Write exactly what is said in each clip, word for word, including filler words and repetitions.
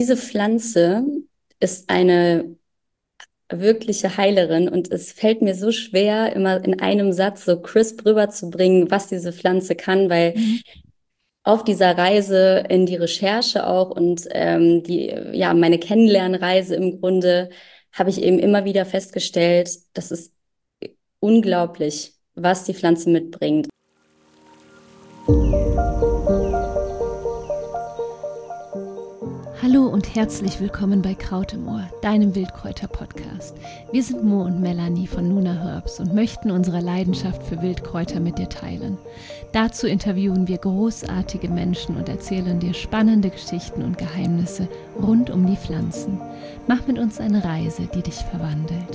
Diese Pflanze ist eine wirkliche Heilerin und es fällt mir so schwer, immer in einem Satz so crisp rüberzubringen, was diese Pflanze kann, weil Mhm. auf dieser Reise in die Recherche auch und ähm, die, ja, meine Kennenlernreise im Grunde habe ich eben immer wieder festgestellt, das ist unglaublich, was die Pflanze mitbringt. Hallo und herzlich willkommen bei Kraut im Ohr, deinem Wildkräuter-Podcast. Wir sind Mo und Melanie von Nuna Herbs und möchten unsere Leidenschaft für Wildkräuter mit dir teilen. Dazu interviewen wir großartige Menschen und erzählen dir spannende Geschichten und Geheimnisse rund um die Pflanzen. Mach mit uns eine Reise, die dich verwandelt.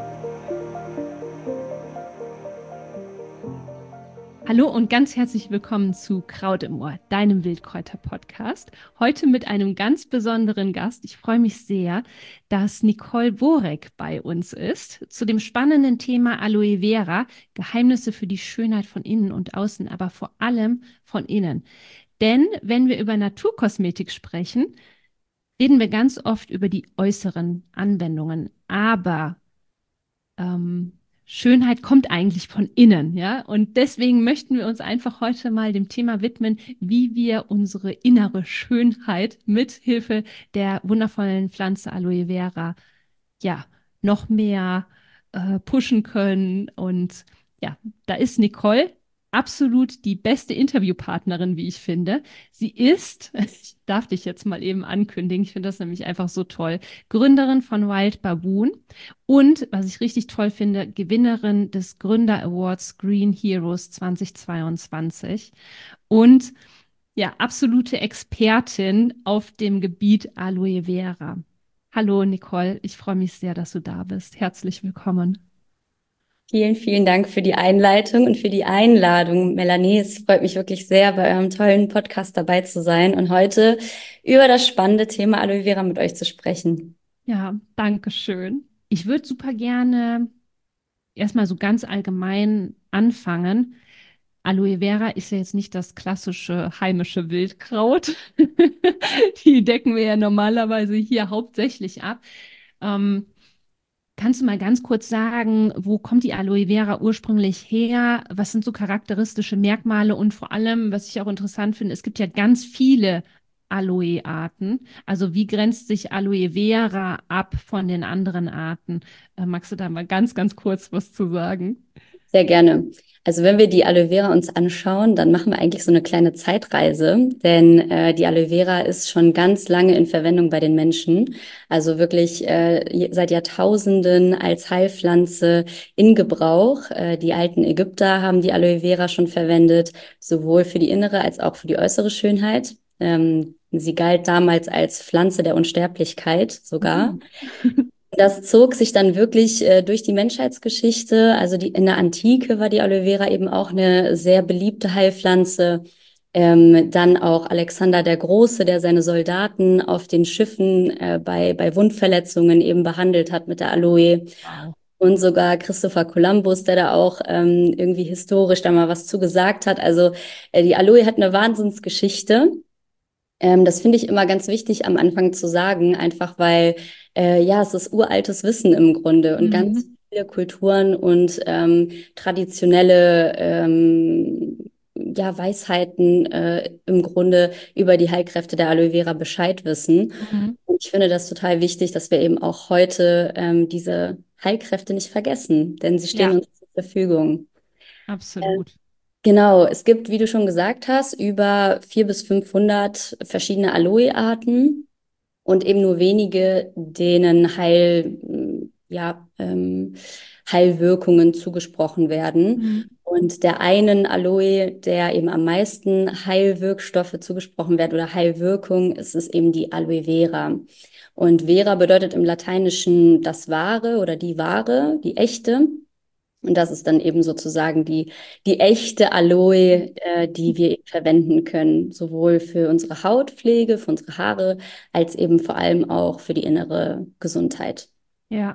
Hallo und ganz herzlich willkommen zu Kraut im Ohr, deinem Wildkräuter-Podcast. Heute mit einem ganz besonderen Gast. Ich freue mich sehr, dass Nicole Borek bei uns ist, zu dem spannenden Thema Aloe Vera, Geheimnisse für die Schönheit von innen und außen, aber vor allem von innen. Denn wenn wir über Naturkosmetik sprechen, reden wir ganz oft über die äußeren Anwendungen, aber ähm, Schönheit kommt eigentlich von innen, ja. Und deswegen möchten wir uns einfach heute mal dem Thema widmen, wie wir unsere innere Schönheit mit Hilfe der wundervollen Pflanze Aloe Vera, ja, noch mehr äh, pushen können. Und ja, da ist Nicole absolut die beste Interviewpartnerin, wie ich finde. Sie ist, ich darf dich jetzt mal eben ankündigen, ich finde das nämlich einfach so toll, Gründerin von Wild Baboon und, was ich richtig toll finde, Gewinnerin des Gründer Awards Green Heroes zwanzig zweiundzwanzig und ja, absolute Expertin auf dem Gebiet Aloe Vera. Hallo Nicole, ich freue mich sehr, dass du da bist. Herzlich willkommen. Vielen, vielen Dank für die Einleitung und für die Einladung, Melanie. Es freut mich wirklich sehr, bei eurem tollen Podcast dabei zu sein und heute über das spannende Thema Aloe Vera mit euch zu sprechen. Ja, danke schön. Ich würde super gerne erstmal so ganz allgemein anfangen. Aloe Vera ist ja jetzt nicht das klassische heimische Wildkraut. Die decken wir ja normalerweise hier hauptsächlich ab. Ähm, Kannst du mal ganz kurz sagen, wo kommt die Aloe Vera ursprünglich her? Was sind so charakteristische Merkmale? Und vor allem, was ich auch interessant finde, es gibt ja ganz viele Aloe-Arten. Also wie grenzt sich Aloe Vera ab von den anderen Arten? Äh, magst du da mal ganz, ganz kurz was zu sagen? Sehr gerne. Also wenn wir die Aloe Vera uns anschauen, dann machen wir eigentlich so eine kleine Zeitreise, denn äh, die Aloe Vera ist schon ganz lange in Verwendung bei den Menschen. Also wirklich äh, je- seit Jahrtausenden als Heilpflanze in Gebrauch. Äh, die alten Ägypter haben die Aloe Vera schon verwendet, sowohl für die innere als auch für die äußere Schönheit. Ähm, sie galt damals als Pflanze der Unsterblichkeit sogar. Uh. Das zog sich dann wirklich äh, durch die Menschheitsgeschichte. Also die, in der Antike war die Aloe Vera eben auch eine sehr beliebte Heilpflanze. Ähm, dann auch Alexander der Große, der seine Soldaten auf den Schiffen äh, bei, bei Wundverletzungen eben behandelt hat mit der Aloe. Wow. Und sogar Christopher Columbus, der da auch ähm, irgendwie historisch da mal was zugesagt hat. Also äh, die Aloe hat eine Wahnsinnsgeschichte. Ähm, das finde ich immer ganz wichtig am Anfang zu sagen, einfach weil, äh, ja, es ist uraltes Wissen im Grunde und ganz Mhm. viele Kulturen und ähm, traditionelle ähm, ja, Weisheiten äh, im Grunde über die Heilkräfte der Aloe Vera Bescheid wissen. Mhm. Und ich finde das total wichtig, dass wir eben auch heute ähm, diese Heilkräfte nicht vergessen, denn sie stehen Ja, uns zur Verfügung. absolut. Genau, es gibt, wie du schon gesagt hast, über vierhundert bis fünfhundert verschiedene Aloe-Arten und eben nur wenige, denen Heil, m, ja, ähm, Heilwirkungen zugesprochen werden. Mhm. Und der einen Aloe, der eben am meisten Heilwirkstoffe zugesprochen werden oder Heilwirkung, ist es eben die Aloe Vera. Und Vera bedeutet im Lateinischen das Wahre oder die Wahre, die echte. Und das ist dann eben sozusagen die, die echte Aloe, äh, die wir eben verwenden können, sowohl für unsere Hautpflege, für unsere Haare, als eben vor allem auch für die innere Gesundheit. Ja.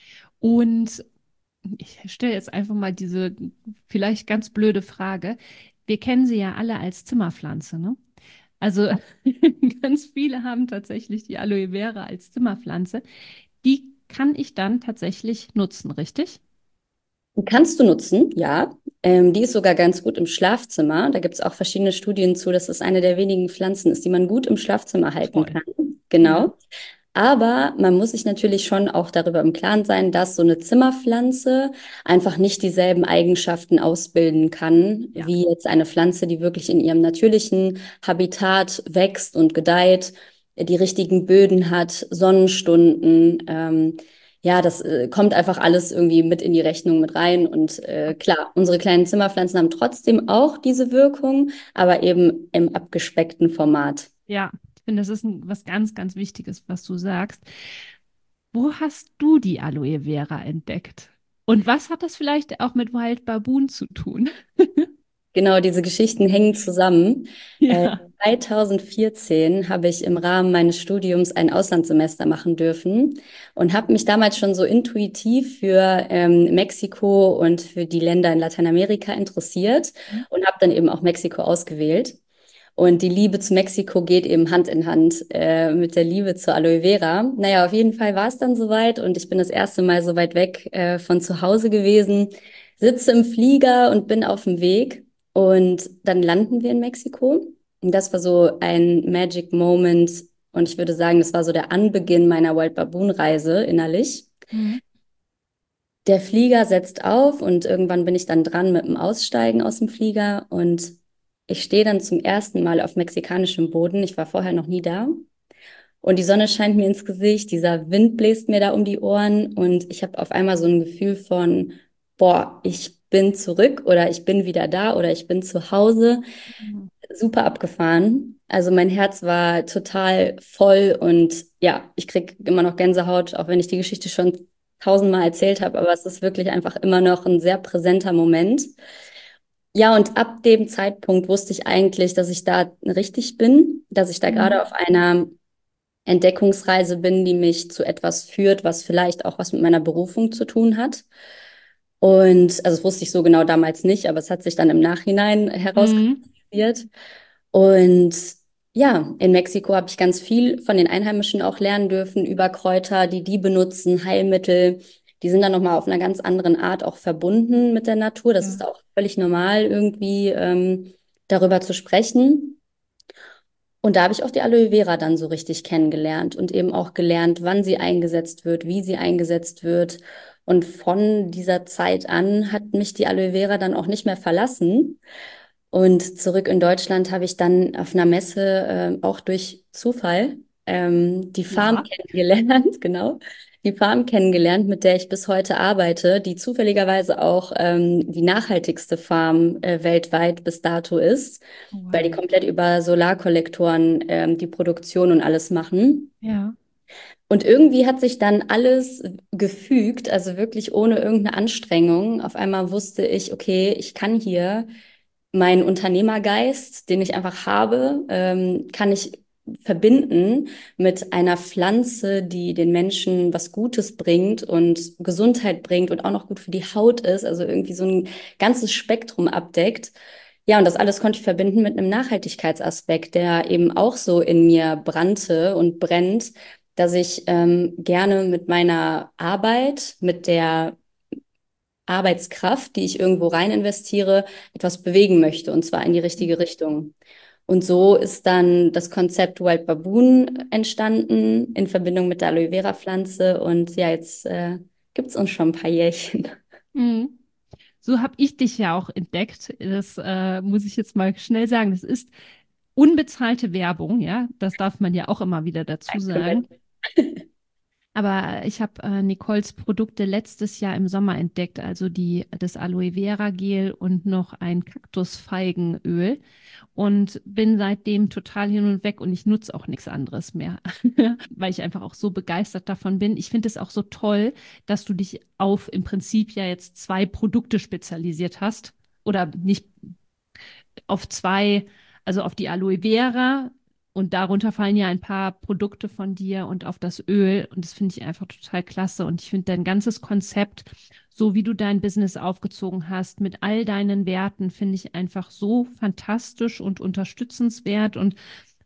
Und ich stelle jetzt einfach mal diese vielleicht ganz blöde Frage. Wir kennen sie ja alle als Zimmerpflanze, ne? Also ganz viele haben tatsächlich die Aloe Vera als Zimmerpflanze. Die kann ich dann tatsächlich nutzen, richtig? Die kannst du nutzen, ja. Ähm, die ist sogar ganz gut im Schlafzimmer. Da gibt es auch verschiedene Studien zu, dass es eine der wenigen Pflanzen ist, die man gut im Schlafzimmer halten Toll. kann. Ja, Genau. Aber man muss sich natürlich schon auch darüber im Klaren sein, dass so eine Zimmerpflanze einfach nicht dieselben Eigenschaften ausbilden kann, ja, wie jetzt eine Pflanze, die wirklich in ihrem natürlichen Habitat wächst und gedeiht, die richtigen Böden hat, Sonnenstunden. Ähm, ja, das äh, kommt einfach alles irgendwie mit in die Rechnung mit rein. Und äh, klar, unsere kleinen Zimmerpflanzen haben trotzdem auch diese Wirkung, aber eben im abgespeckten Format. ja. Ich finde, das ist ein, was ganz, ganz Wichtiges, was du sagst. Wo hast du die Aloe Vera entdeckt? Und was hat das vielleicht auch mit Wild Baboon zu tun? Genau, diese Geschichten hängen zusammen. Äh, Ja. zwanzig vierzehn habe ich im Rahmen meines Studiums ein Auslandssemester machen dürfen und habe mich damals schon so intuitiv für ähm, Mexiko und für die Länder in Lateinamerika interessiert und habe dann eben auch Mexiko ausgewählt. Und die Liebe zu Mexiko geht eben Hand in Hand äh, mit der Liebe zur Aloe Vera. Naja, auf jeden Fall war es dann soweit und ich bin das erste Mal so weit weg äh, von zu Hause gewesen, sitze im Flieger und bin auf dem Weg. Und dann landen wir in Mexiko. Und das war so ein Magic Moment. Und ich würde sagen, das war so der Anbeginn meiner Wild Baboon Reise innerlich. Mhm. Der Flieger setzt auf und irgendwann bin ich dann dran mit dem Aussteigen aus dem Flieger und ich stehe dann zum ersten Mal auf mexikanischem Boden. Ich war vorher noch nie da. Und die Sonne scheint mir ins Gesicht, dieser Wind bläst mir da um die Ohren und ich habe auf einmal so ein Gefühl von, boah, ich bin zurück oder ich bin wieder da oder ich bin zu Hause. Mhm. Super abgefahren. Also mein Herz war total voll und ja, ich krieg immer noch Gänsehaut, auch wenn ich die Geschichte schon tausendmal erzählt habe, aber es ist wirklich einfach immer noch ein sehr präsenter Moment. Ja, und ab dem Zeitpunkt wusste ich eigentlich, dass ich da richtig bin, dass ich da gerade Mhm. auf einer Entdeckungsreise bin, die mich zu etwas führt, was vielleicht auch was mit meiner Berufung zu tun hat. Und also das wusste ich so genau damals nicht, aber es hat sich dann im Nachhinein Mhm. herauskristallisiert. Und ja, in Mexiko habe ich ganz viel von den Einheimischen auch lernen dürfen über Kräuter, die die benutzen, Heilmittel. Die sind dann nochmal auf einer ganz anderen Art auch verbunden mit der Natur. Das Ja. ist auch völlig normal, irgendwie ähm, darüber zu sprechen. Und da habe ich auch die Aloe Vera dann so richtig kennengelernt und eben auch gelernt, wann sie eingesetzt wird, wie sie eingesetzt wird. Und von dieser Zeit an hat mich die Aloe Vera dann auch nicht mehr verlassen. Und zurück in Deutschland habe ich dann auf einer Messe äh, auch durch Zufall ähm, die Farm Ja. kennengelernt, genau, die Farm kennengelernt, mit der ich bis heute arbeite, die zufälligerweise auch ähm, die nachhaltigste Farm äh, weltweit bis dato ist, Oh, weil die wow. komplett über Solarkollektoren ähm, die Produktion und alles machen. Ja. Und irgendwie hat sich dann alles gefügt, also wirklich ohne irgendeine Anstrengung. Auf einmal wusste ich, okay, ich kann hier meinen Unternehmergeist, den ich einfach habe, ähm, kann ich verbinden mit einer Pflanze, die den Menschen was Gutes bringt und Gesundheit bringt und auch noch gut für die Haut ist, also irgendwie so ein ganzes Spektrum abdeckt. Ja, und das alles konnte ich verbinden mit einem Nachhaltigkeitsaspekt, der eben auch so in mir brannte und brennt, dass ich ähm, gerne mit meiner Arbeit, mit der Arbeitskraft, die ich irgendwo rein investiere, etwas bewegen möchte und zwar in die richtige Richtung. Und so ist dann das Konzept Wild Baboon entstanden in Verbindung mit der Aloe Vera Pflanze und ja, jetzt äh, gibt es uns schon ein paar Jährchen. Mhm. So habe ich dich ja auch entdeckt. Das äh, muss ich jetzt mal schnell sagen. Das ist unbezahlte Werbung, ja. Das darf man ja auch immer wieder dazu sagen. Aber ich habe äh, Nicoles Produkte letztes Jahr im Sommer entdeckt, also die, das Aloe Vera Gel und noch ein Kaktusfeigenöl und bin seitdem total hin und weg und ich nutze auch nichts anderes mehr, weil ich einfach auch so begeistert davon bin. Ich finde es auch so toll, dass du dich auf im Prinzip ja jetzt zwei Produkte spezialisiert hast oder nicht auf zwei, also auf die Aloe Vera und darunter fallen ja ein paar Produkte von dir und auf das Öl und das finde ich einfach total klasse und ich finde dein ganzes Konzept, so wie du dein Business aufgezogen hast, mit all deinen Werten, finde ich einfach so fantastisch und unterstützenswert und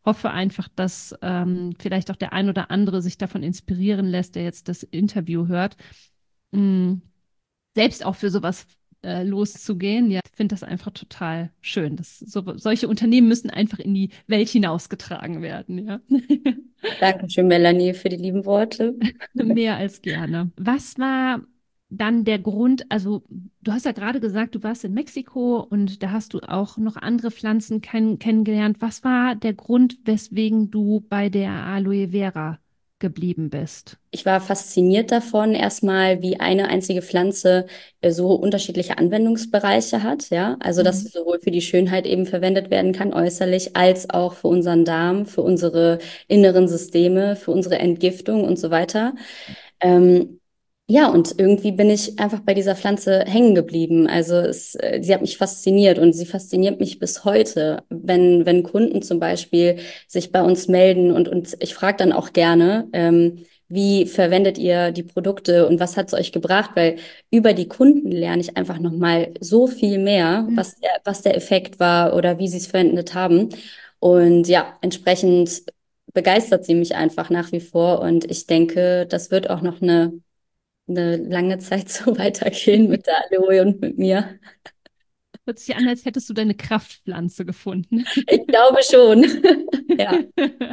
hoffe einfach, dass ähm, vielleicht auch der ein oder andere sich davon inspirieren lässt, der jetzt das Interview hört, mh, selbst auch für sowas äh, loszugehen. Ja, ich finde das einfach total schön. Das, so, solche Unternehmen müssen einfach in die Welt hinausgetragen werden, ja. Dankeschön, Melanie, für die lieben Worte. Mehr als gerne. Was war dann der Grund? Also, du hast ja gerade gesagt, du warst in Mexiko und da hast du auch noch andere Pflanzen kenn kennengelernt. Was war der Grund, weswegen du bei der Aloe Vera geblieben bist? Ich war fasziniert davon, erstmal, wie eine einzige Pflanze äh, so unterschiedliche Anwendungsbereiche hat, ja. Also, dass sie Mhm. sowohl für die Schönheit eben verwendet werden kann, äußerlich, als auch für unseren Darm, für unsere inneren Systeme, für unsere Entgiftung und so weiter. Ähm, ja, und irgendwie bin ich einfach bei dieser Pflanze hängen geblieben. Also es, äh, sie hat mich fasziniert und sie fasziniert mich bis heute. Wenn, wenn Kunden zum Beispiel sich bei uns melden und uns, ich frage dann auch gerne, ähm, wie verwendet ihr die Produkte und was hat es euch gebracht? Weil über die Kunden lerne ich einfach nochmal so viel mehr, Mhm. was der, was der Effekt war oder wie sie es verwendet haben. Und ja, entsprechend begeistert sie mich einfach nach wie vor und ich denke, das wird auch noch eine, eine lange Zeit so weitergehen mit der Aloe und mit mir. Hört sich an, als hättest du deine Kraftpflanze gefunden. Ich glaube schon. Ja,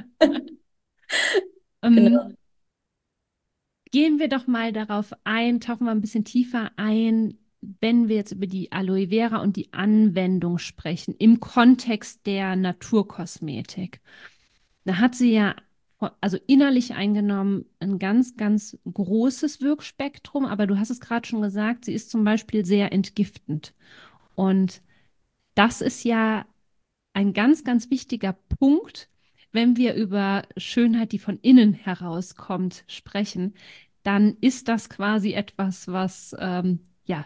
Ähm, genau. Gehen wir doch mal darauf ein, tauchen wir ein bisschen tiefer ein, wenn wir jetzt über die Aloe Vera und die Anwendung sprechen, im Kontext der Naturkosmetik. Da hat sie ja, also innerlich eingenommen, ein ganz, ganz großes Wirkspektrum, aber du hast es gerade schon gesagt, sie ist zum Beispiel sehr entgiftend. Und das ist ja ein ganz, ganz wichtiger Punkt, wenn wir über Schönheit, die von innen herauskommt, sprechen, dann ist das quasi etwas, was, ähm, ja,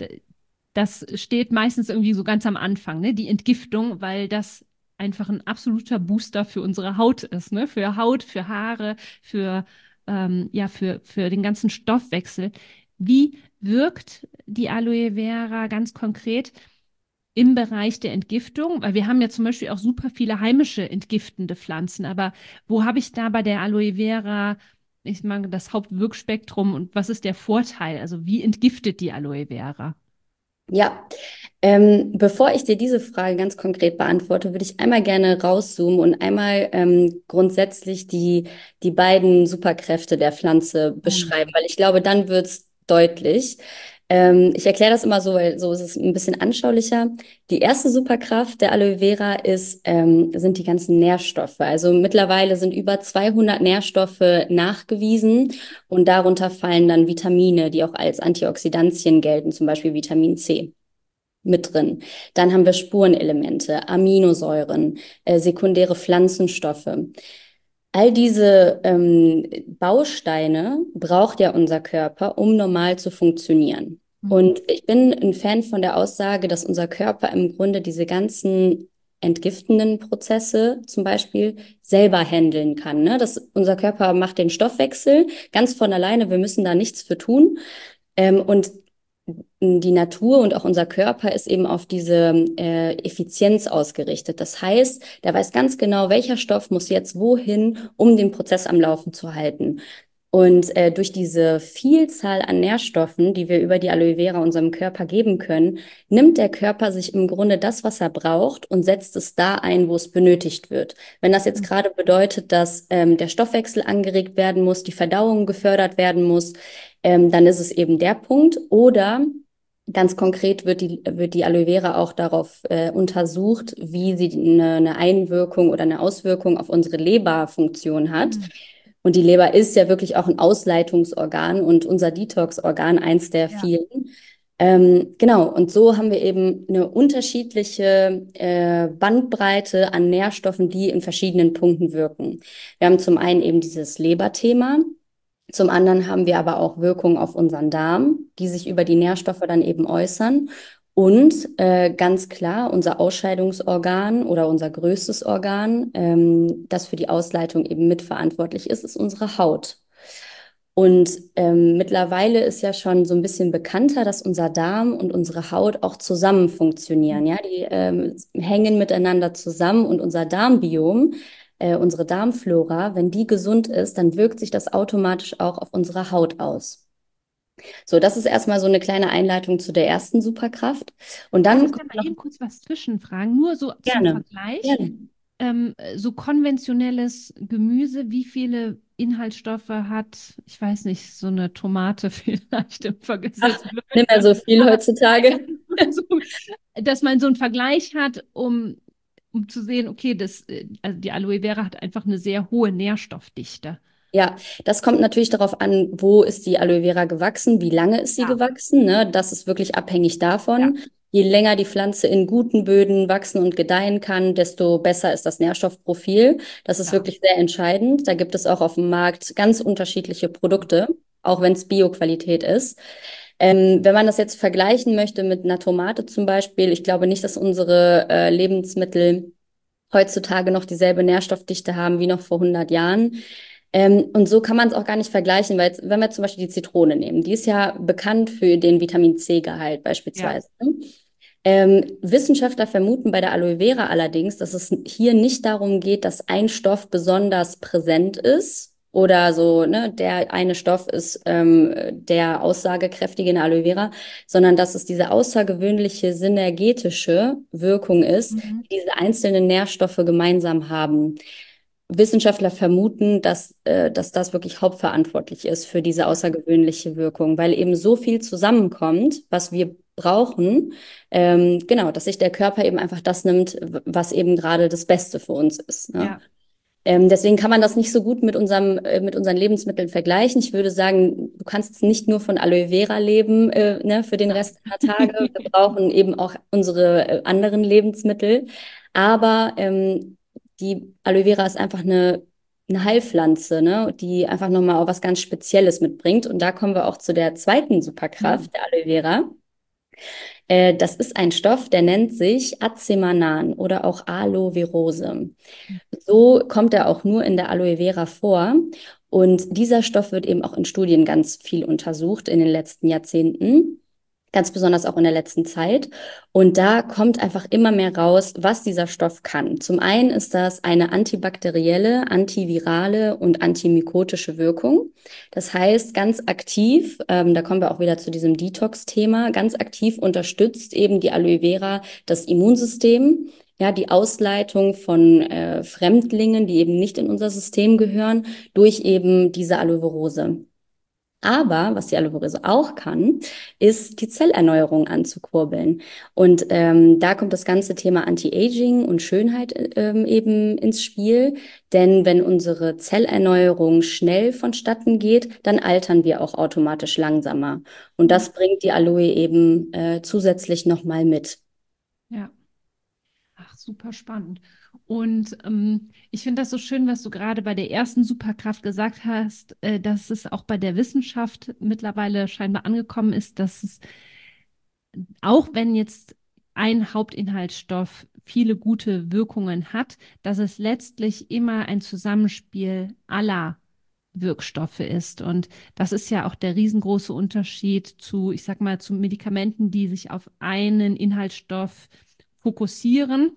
das steht meistens irgendwie so ganz am Anfang, ne? Die Entgiftung, weil das einfach ein absoluter Booster für unsere Haut ist, ne? Für Haut, für Haare, für, ähm, ja, für, für den ganzen Stoffwechsel. Wie wirkt die Aloe Vera ganz konkret im Bereich der Entgiftung? Weil wir haben ja zum Beispiel auch super viele heimische entgiftende Pflanzen, aber wo habe ich da bei der Aloe Vera, ich meine, das Hauptwirkspektrum und was ist der Vorteil? Also wie entgiftet die Aloe Vera? Ja, ähm, bevor ich dir diese Frage ganz konkret beantworte, würde ich einmal gerne rauszoomen und einmal ähm, grundsätzlich die, die beiden Superkräfte der Pflanze Oh beschreiben, ja. weil ich glaube, dann wird es deutlich. Ähm, ich erkläre das immer so, weil so ist es ein bisschen anschaulicher. Die erste Superkraft der Aloe Vera ist, ähm, sind die ganzen Nährstoffe. Also mittlerweile sind über zweihundert Nährstoffe nachgewiesen und darunter fallen dann Vitamine, die auch als Antioxidantien gelten, zum Beispiel Vitamin C mit drin. Dann haben wir Spurenelemente, Aminosäuren, äh, sekundäre Pflanzenstoffe. All diese ähm, Bausteine braucht ja unser Körper, um normal zu funktionieren. Mhm. Und ich bin ein Fan von der Aussage, dass unser Körper im Grunde diese ganzen entgiftenden Prozesse zum Beispiel selber handeln kann. Ne? Das, unser Körper macht den Stoffwechsel ganz von alleine, wir müssen da nichts für tun. Ähm, und die Natur und auch unser Körper ist eben auf diese äh, Effizienz ausgerichtet. Das heißt, der weiß ganz genau, welcher Stoff muss jetzt wohin, um den Prozess am Laufen zu halten. Und äh, durch diese Vielzahl an Nährstoffen, die wir über die Aloe Vera unserem Körper geben können, nimmt der Körper sich im Grunde das, was er braucht und setzt es da ein, wo es benötigt wird. Wenn das jetzt gerade bedeutet, dass ähm, der Stoffwechsel angeregt werden muss, die Verdauung gefördert werden muss, ähm, dann ist es eben der Punkt. Oder ganz konkret wird die, wird die Aloe Vera auch darauf äh, untersucht, wie sie eine, eine Einwirkung oder eine Auswirkung auf unsere Leberfunktion hat. Mhm. Und die Leber ist ja wirklich auch ein Ausleitungsorgan und unser Detox-Organ, eins der Ja. vielen. Ähm, genau, und so haben wir eben eine unterschiedliche äh, Bandbreite an Nährstoffen, die in verschiedenen Punkten wirken. Wir haben zum einen eben dieses Leberthema. Zum anderen haben wir aber auch Wirkung auf unseren Darm, die sich über die Nährstoffe dann eben äußern. Und äh, ganz klar, unser Ausscheidungsorgan oder unser größtes Organ, ähm, das für die Ausleitung eben mitverantwortlich ist, ist unsere Haut. Und ähm, mittlerweile ist ja schon so ein bisschen bekannter, dass unser Darm und unsere Haut auch zusammen funktionieren. Ja, die ähm, hängen miteinander zusammen und unser Darmbiom äh, unsere Darmflora, wenn die gesund ist, dann wirkt sich das automatisch auch auf unsere Haut aus. So, das ist erstmal so eine kleine Einleitung zu der ersten Superkraft. Und Darf dann ich da kommt mal noch eben kurz was zwischenfragen? Nur so zum gerne, Vergleich. gerne. Ähm, so konventionelles Gemüse, wie viele Inhaltsstoffe hat, ich weiß nicht, so eine Tomate vielleicht im Vergleich, ist Ach, jetzt blöd, nicht mehr ne? so viel Aber nein, heutzutage. dass, so, dass man so einen Vergleich hat, um, um zu sehen, okay, das, äh, also die Aloe Vera hat einfach eine sehr hohe Nährstoffdichte. Ja, das kommt natürlich darauf an, wo ist die Aloe Vera gewachsen, wie lange ist sie Ja, gewachsen, ne? Das ist wirklich abhängig ja, davon. Je länger die Pflanze in guten Böden wachsen und gedeihen kann, desto besser ist das Nährstoffprofil. Das ist ja. wirklich sehr entscheidend. Da gibt es auch auf dem Markt ganz unterschiedliche Produkte, auch wenn es Bio-Qualität ist. Ähm, wenn man das jetzt vergleichen möchte mit einer Tomate zum Beispiel, ich glaube nicht, dass unsere äh, Lebensmittel heutzutage noch dieselbe Nährstoffdichte haben wie noch vor hundert Jahren. Ähm, und so kann man es auch gar nicht vergleichen, weil jetzt, wenn wir zum Beispiel die Zitrone nehmen, die ist ja bekannt für den Vitamin C-Gehalt Ja. beispielsweise. Ne? Ähm, Wissenschaftler vermuten bei der Aloe Vera allerdings, dass es hier nicht darum geht, dass ein Stoff besonders präsent ist oder so, ne, der eine Stoff ist ähm, der aussagekräftige in der Aloe Vera, sondern dass es diese außergewöhnliche synergetische Wirkung ist, Mhm. die diese einzelnen Nährstoffe gemeinsam haben. Wissenschaftler vermuten, dass, äh, dass das wirklich hauptverantwortlich ist für diese Ja, außergewöhnliche Wirkung, weil eben so viel zusammenkommt, was wir brauchen, ähm, genau, dass sich der Körper eben einfach das nimmt, w- was eben gerade das Beste für uns ist. Ne? ja. Ähm, deswegen kann man das nicht so gut mit unserem, äh, mit unseren Lebensmitteln vergleichen. Ich würde sagen, du kannst jetzt nicht nur von Aloe Vera leben, äh, ne, für den Nein. Rest deiner Tage. Wir brauchen eben auch unsere äh, anderen Lebensmittel. Aber ähm, die Aloe Vera ist einfach eine, eine Heilpflanze, ne, die einfach nochmal auch was ganz Spezielles mitbringt. Und da kommen wir auch zu der zweiten Mhm. Superkraft der Aloe Vera. Äh, das ist ein Stoff, der nennt sich Acemanan oder auch Aloe-Verose. So kommt er auch nur in der Aloe Vera vor. Und dieser Stoff wird eben auch in Studien ganz viel untersucht in den letzten Jahrzehnten, ganz besonders auch in der letzten Zeit. Und da kommt einfach immer mehr raus, was dieser Stoff kann. Zum einen ist das eine antibakterielle, antivirale und antimykotische Wirkung. Das heißt, ganz aktiv, ähm, da kommen wir auch wieder zu diesem Detox-Thema, ganz aktiv unterstützt eben die Aloe Vera das Immunsystem. Ja, die Ausleitung von äh, Fremdlingen, die eben nicht in unser System gehören, durch eben diese Aloe Verose. Aber was die Aloe Verose auch kann, ist die Zellerneuerung anzukurbeln. Und ähm, da kommt das ganze Thema Anti-Aging und Schönheit ähm, eben ins Spiel. Denn wenn unsere Zellerneuerung schnell vonstatten geht, dann altern wir auch automatisch langsamer. Und Mhm. das bringt die Aloe eben äh, zusätzlich nochmal mit. Ja. Ach, super spannend. Und ähm, ich finde das so schön, was du gerade bei der ersten Superkraft gesagt hast, äh, dass es auch bei der Wissenschaft mittlerweile scheinbar angekommen ist, dass es, auch wenn jetzt ein Hauptinhaltsstoff viele gute Wirkungen hat, dass es letztlich immer ein Zusammenspiel aller Wirkstoffe ist. Und das ist ja auch der riesengroße Unterschied zu, ich sag mal, zu Medikamenten, die sich auf einen Inhaltsstoff fokussieren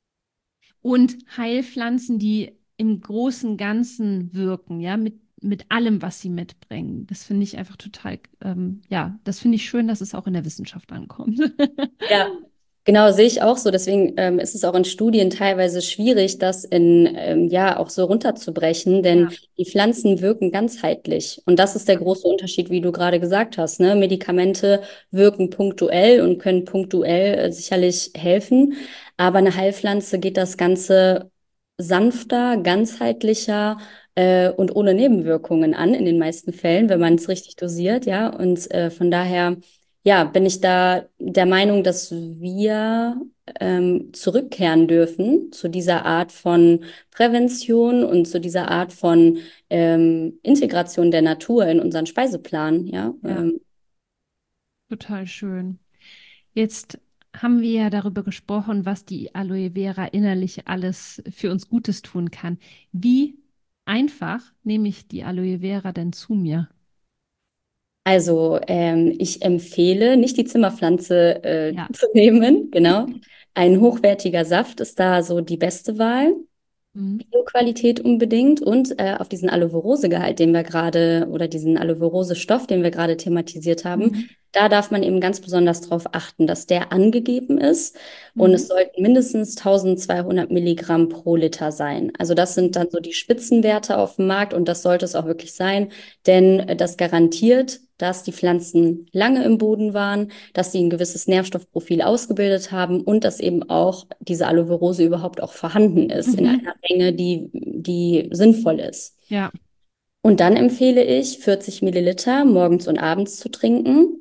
und Heilpflanzen, die im großen Ganzen wirken, ja, mit, mit allem, was sie mitbringen. Das finde ich einfach total, ähm, ja, das finde ich schön, dass es auch in der Wissenschaft ankommt. Ja, genau, sehe ich auch so. Deswegen ähm, ist es auch in Studien teilweise schwierig, das in, ähm, ja, auch so runterzubrechen, denn Ja, die Pflanzen wirken ganzheitlich. Und das ist der große Unterschied, wie du gerade gesagt hast, ne? Medikamente wirken punktuell und können punktuell äh, sicherlich helfen, aber eine Heilpflanze geht das Ganze sanfter, ganzheitlicher äh, und ohne Nebenwirkungen an, in den meisten Fällen, wenn man es richtig dosiert, ja. Und äh, von daher ja, bin ich da der Meinung, dass wir ähm, zurückkehren dürfen zu dieser Art von Prävention und zu dieser Art von ähm, Integration der Natur in unseren Speiseplan. Ja, ja, ähm, total schön. Jetzt haben wir ja darüber gesprochen, was die Aloe Vera innerlich alles für uns Gutes tun kann. Wie einfach nehme ich die Aloe Vera denn zu mir? also ähm, ich empfehle, nicht die Zimmerpflanze äh, Ja. zu nehmen, genau. Ein hochwertiger Saft ist da so die beste Wahl. Mhm. Bioqualität unbedingt und äh, auf diesen Aloe-Verose-Gehalt, den wir gerade oder diesen Aloe-Verose-Stoff, den wir gerade thematisiert haben, Mhm. da darf man eben ganz besonders darauf achten, dass der angegeben ist und Mhm. es sollten mindestens tausendzweihundert Milligramm pro Liter sein. Also das sind dann so die Spitzenwerte auf dem Markt und das sollte es auch wirklich sein, denn äh, das garantiert, dass die Pflanzen lange im Boden waren, dass sie ein gewisses Nährstoffprofil ausgebildet haben und dass eben auch diese Aloe-Verose überhaupt auch vorhanden ist in Mhm. einer Menge, die, die sinnvoll ist. Ja, Und dann empfehle ich, vierzig Milliliter morgens und abends zu trinken,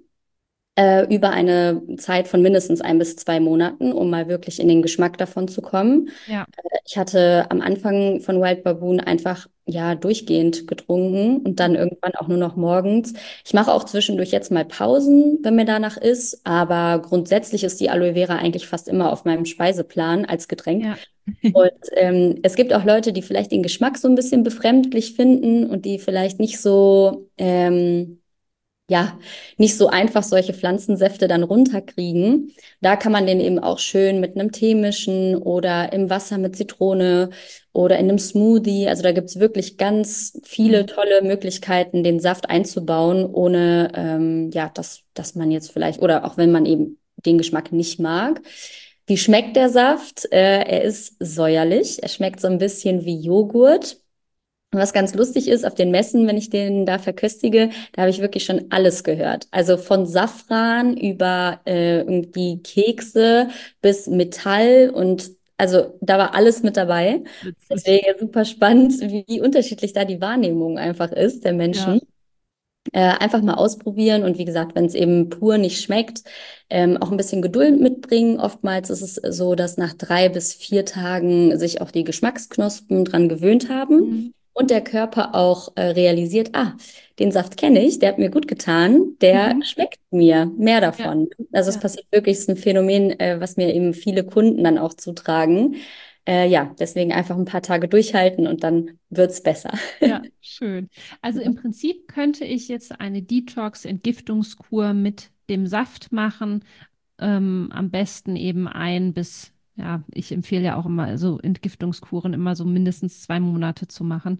äh, über eine Zeit von mindestens ein bis zwei Monaten, um mal wirklich in den Geschmack davon zu kommen. ja. Ich hatte am Anfang von Wild Baboon einfach ja durchgehend getrunken und dann irgendwann auch nur noch morgens. Ich mache auch zwischendurch jetzt mal Pausen, wenn mir danach ist, aber grundsätzlich ist die Aloe Vera eigentlich fast immer auf meinem Speiseplan als Getränk. Ja. Und ähm, es gibt auch Leute, die vielleicht den Geschmack so ein bisschen befremdlich finden und die vielleicht nicht so ähm, ja, nicht so einfach solche Pflanzensäfte dann runterkriegen. Da kann man den eben auch schön mit einem Tee mischen oder im Wasser mit Zitrone oder in einem Smoothie. Also da gibt es wirklich ganz viele Mhm. tolle Möglichkeiten, den Saft einzubauen, ohne ähm, ja, dass, dass man jetzt vielleicht, oder auch wenn man eben den Geschmack nicht mag. Wie schmeckt der Saft? Äh, er ist säuerlich. Er schmeckt so ein bisschen wie Joghurt. Und was ganz lustig ist, auf den Messen, wenn ich den da verköstige, da habe ich wirklich schon alles gehört. Also von Safran über äh, irgendwie Kekse bis Metall und also da war alles mit dabei. Witzig. Deswegen super spannend, wie, wie unterschiedlich da die Wahrnehmung einfach ist der Ja. Menschen. Äh, einfach mal ausprobieren und wie gesagt, wenn es eben pur nicht schmeckt, ähm, auch ein bisschen Geduld mitbringen. Oftmals ist es so, dass nach drei bis vier Tagen sich auch die Geschmacksknospen dran gewöhnt haben Mhm. und der Körper auch äh, realisiert, ah, den Saft kenne ich, der hat mir gut getan, der Mhm. schmeckt mir, mehr Ja. davon. Also es Ja. passiert wirklich, es ist ein Phänomen, äh, was mir eben viele Kunden dann auch zutragen. Äh, ja, deswegen einfach ein paar Tage durchhalten und dann wird's besser. Ja, schön. Also im Prinzip könnte ich jetzt eine Detox-Entgiftungskur mit dem Saft machen. Ähm, am besten eben ein bis, ja, ich empfehle ja auch immer so Entgiftungskuren immer so mindestens zwei Monate zu machen.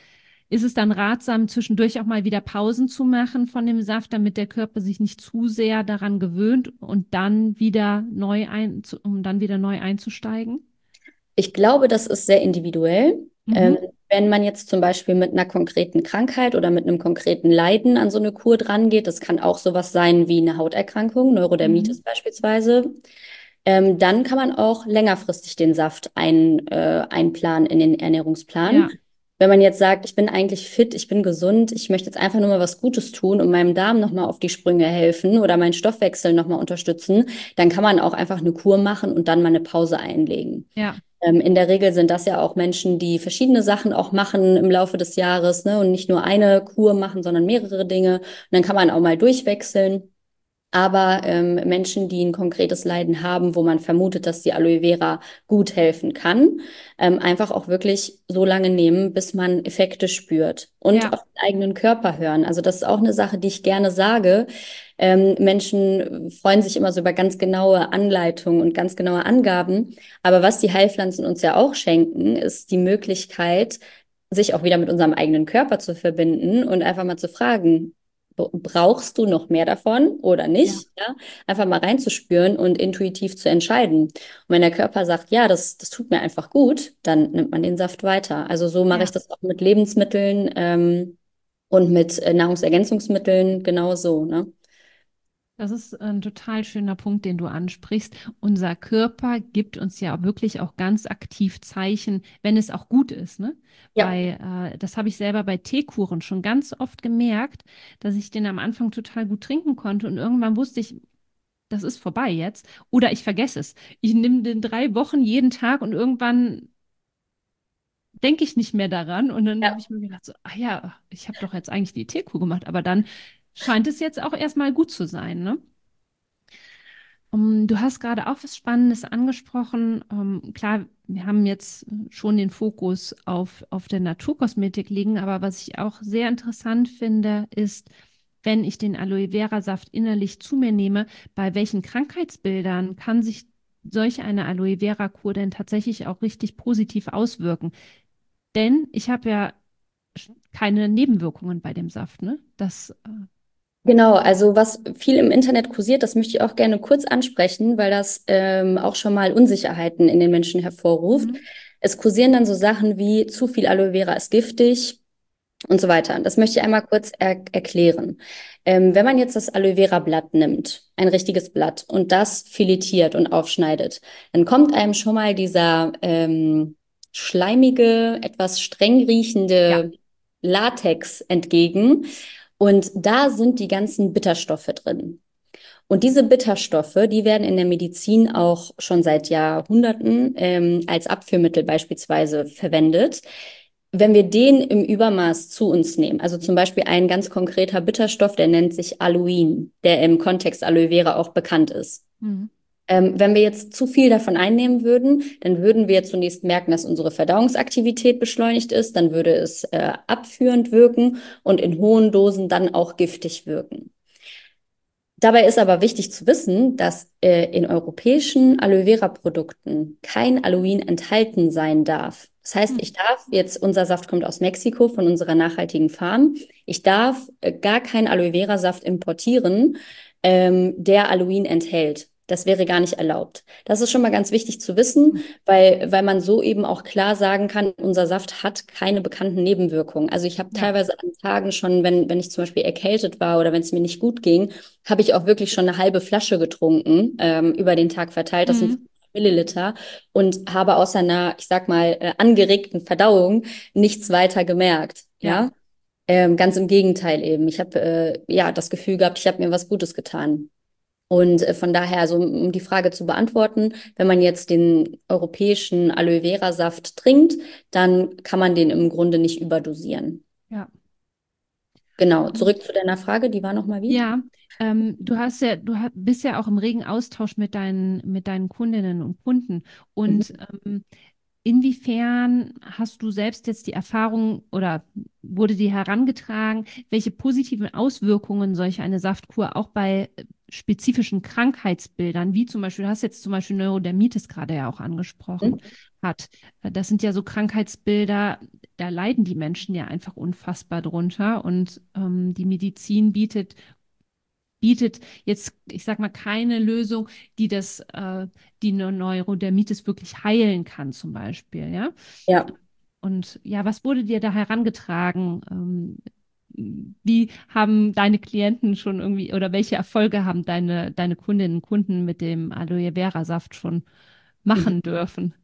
Ist es dann ratsam, zwischendurch auch mal wieder Pausen zu machen von dem Saft, damit der Körper sich nicht zu sehr daran gewöhnt und dann wieder neu ein, um dann wieder neu einzusteigen? Ich glaube, das ist sehr individuell. Ähm, Mhm. wenn man jetzt zum Beispiel mit einer konkreten Krankheit oder mit einem konkreten Leiden an so eine Kur dran geht, das kann auch sowas sein wie eine Hauterkrankung, Neurodermitis Mhm. beispielsweise, ähm, dann kann man auch längerfristig den Saft ein, äh, einplanen in den Ernährungsplan. Ja, Wenn man jetzt sagt, ich bin eigentlich fit, ich bin gesund, ich möchte jetzt einfach nur mal was Gutes tun und meinem Darm nochmal auf die Sprünge helfen oder meinen Stoffwechsel nochmal unterstützen, dann kann man auch einfach eine Kur machen und dann mal eine Pause einlegen. ja, Ähm, in der Regel sind das ja auch Menschen, die verschiedene Sachen auch machen im Laufe des Jahres, ne, und nicht nur eine Kur machen, sondern mehrere Dinge. Und dann kann man auch mal durchwechseln. Aber ähm, Menschen, die ein konkretes Leiden haben, wo man vermutet, dass die Aloe Vera gut helfen kann, ähm, einfach auch wirklich so lange nehmen, bis man Effekte spürt und ja, auf den eigenen Körper hören. Also das ist auch eine Sache, die ich gerne sage. Ähm, Menschen freuen sich immer so über ganz genaue Anleitungen und ganz genaue Angaben. Aber was die Heilpflanzen uns ja auch schenken, ist die Möglichkeit, sich auch wieder mit unserem eigenen Körper zu verbinden und einfach mal zu fragen, brauchst du noch mehr davon oder ja, nicht? Ja? Einfach mal reinzuspüren und intuitiv zu entscheiden. Und wenn der Körper sagt, ja, das, das tut mir einfach gut, dann nimmt man den Saft weiter. Also so mache ich ja. das auch mit Lebensmitteln ähm, und mit äh, Nahrungsergänzungsmitteln genauso, ne? Das ist ein total schöner Punkt, den du ansprichst. Unser Körper gibt uns ja wirklich auch ganz aktiv Zeichen, wenn es auch gut ist, ne? Ja. Bei, äh, das habe ich selber bei Teekuren schon ganz oft gemerkt, dass ich den am Anfang total gut trinken konnte und irgendwann wusste ich, das ist vorbei jetzt. Oder ich vergesse es. Ich nehme den drei Wochen jeden Tag und irgendwann denke ich nicht mehr daran. Und dann habe Ja. ich mir gedacht, so, ah ja, ich habe doch jetzt eigentlich die Teekur gemacht, aber dann scheint es jetzt auch erstmal gut zu sein, ne? Um, du hast gerade auch was Spannendes angesprochen. Ähm, klar, wir haben jetzt schon den Fokus auf, auf der Naturkosmetik liegen, aber was ich auch sehr interessant finde, ist, wenn ich den Aloe Vera Saft innerlich zu mir nehme, bei welchen Krankheitsbildern kann sich solch eine Aloe Vera Kur denn tatsächlich auch richtig positiv auswirken? Denn ich habe ja keine Nebenwirkungen bei dem Saft, ne? Das, äh, Genau, also was viel im Internet kursiert, das möchte ich auch gerne kurz ansprechen, weil das ähm, auch schon mal Unsicherheiten in den Menschen hervorruft. mhm. Es kursieren dann so Sachen wie zu viel Aloe Vera ist giftig und so weiter. Das möchte ich einmal kurz er erklären. Ähm, wenn man jetzt das Aloe Vera Blatt nimmt, ein richtiges Blatt, und das filetiert und aufschneidet, dann kommt einem schon mal dieser ähm, schleimige, etwas streng Ja. riechende Latex entgegen. Und da sind die ganzen Bitterstoffe drin. Und diese Bitterstoffe, die werden in der Medizin auch schon seit Jahrhunderten ähm, als Abführmittel beispielsweise verwendet. Wenn wir den im Übermaß zu uns nehmen, also zum Beispiel ein ganz konkreter Bitterstoff, der nennt sich Aluin, der im Kontext Aloe Vera auch bekannt ist. Mhm. Ähm, wenn wir jetzt zu viel davon einnehmen würden, dann würden wir zunächst merken, dass unsere Verdauungsaktivität beschleunigt ist, dann würde es äh, abführend wirken und in hohen Dosen dann auch giftig wirken. Dabei ist aber wichtig zu wissen, dass äh, in europäischen Aloe Vera Produkten kein Aluin enthalten sein darf. Das heißt, Mhm. ich darf jetzt, unser Saft kommt aus Mexiko von unserer nachhaltigen Farm. Ich darf äh, gar keinen Aloe Vera Saft importieren, ähm, der Aluin enthält. Das wäre gar nicht erlaubt. Das ist schon mal ganz wichtig zu wissen, weil, weil man so eben auch klar sagen kann, unser Saft hat keine bekannten Nebenwirkungen. Also ich habe Ja. teilweise an Tagen schon, wenn, wenn ich zum Beispiel erkältet war oder wenn es mir nicht gut ging, habe ich auch wirklich schon eine halbe Flasche getrunken, ähm, über den Tag verteilt. Das sind Mhm. fünfhundert Milliliter und habe außer einer, ich sag mal, äh, angeregten Verdauung nichts weiter gemerkt. Ja. Ja, ähm, ganz im Gegenteil eben. Ich habe äh, ja das Gefühl gehabt, ich habe mir was Gutes getan. Und äh, von daher, also um um die Frage zu beantworten, wenn man jetzt den europäischen Aloe Vera Saft trinkt, dann kann man den im Grunde nicht überdosieren. Ja. Genau, Und zurück zu deiner Frage, die war nochmal wie? ja, ähm, du hast ja, du ha- bist ja auch im regen Austausch mit deinen, mit deinen Kundinnen und Kunden. Und Mhm. ähm, inwiefern hast du selbst jetzt die Erfahrung oder wurde dir herangetragen, welche positiven Auswirkungen solch eine Saftkur auch bei äh, spezifischen Krankheitsbildern, wie zum Beispiel, du hast jetzt zum Beispiel Neurodermitis gerade ja auch angesprochen, hat? Äh, Das sind ja so Krankheitsbilder, da leiden die Menschen ja einfach unfassbar drunter und ähm, die Medizin bietet bietet jetzt, ich sag mal, keine Lösung, die das, äh, die eine Neurodermitis wirklich heilen kann, zum Beispiel, ja. Ja. Und ja, was wurde dir da herangetragen? Ähm, wie haben deine Klienten schon irgendwie oder welche Erfolge haben deine, deine Kundinnen und Kunden mit dem Aloe Vera Saft schon Mhm. machen dürfen?